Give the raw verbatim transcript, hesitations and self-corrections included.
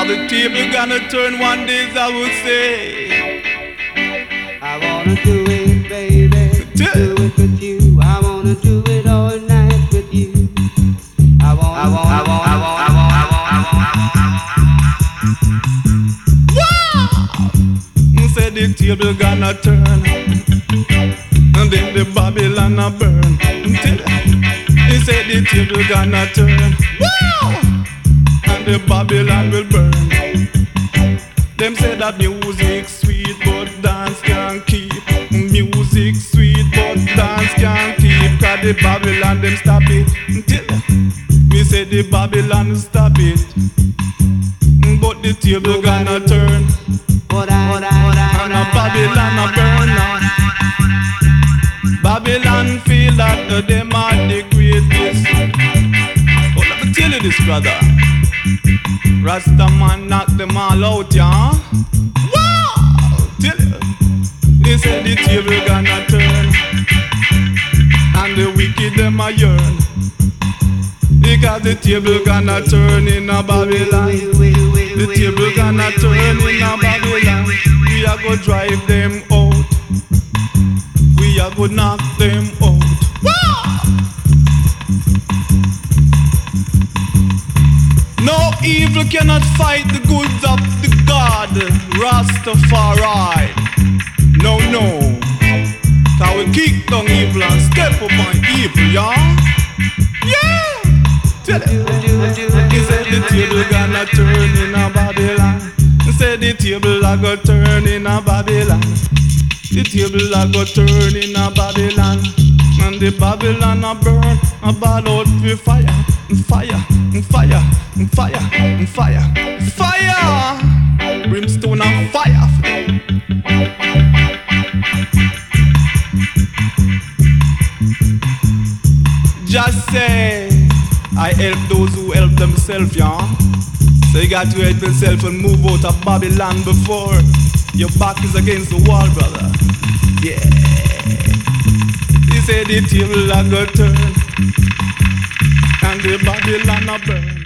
the table gonna turn one day, I would say. I wanna do it, baby. Yeah. Do it with you. I wanna do it all night with you. I want, I want, I want, I want, I want, I want, I want, I want. Wow! Say the table gonna turn, and then the Babylon a burn. He said the table gonna turn, wow! And the Babylon will burn. Them say that music sweet, but dance can't keep. Music sweet, but dance can't keep. Cause the Babylon them stop it. Me say the Babylon stop it, but the table gonna turn, What I, what I, what I, and a Babylon a burn now. Babylon feel that uh, them are the greatest. But let me tell you this, brother. Rasta man knock them all out, yeah. Wow! Tell you. He said the table gonna turn, and the wicked them a yearn. Because the table gonna turn in a Babylon. The table gonna turn in a Babylon. We are gonna drive them out. We are gonna knock them out. Wow! No evil cannot fight the goods of the God Rastafari. No, no. Cause we kick down evil and step upon evil, y'all. Yeah! Tell it. He said the table gonna turn in a Babylon. He said the table a go turn in a Babylon. The table a go turn in a Babylon. And the Babylon a burn, a ball out with fire, fire, fire, fire, fire, fire, brimstone and fire. Just say, I help those who help themselves, yeah. So you got to help yourself and move out of Babylon before your back is against the wall, brother. Yeah. He said the table a go turn, and the Babylon a burn.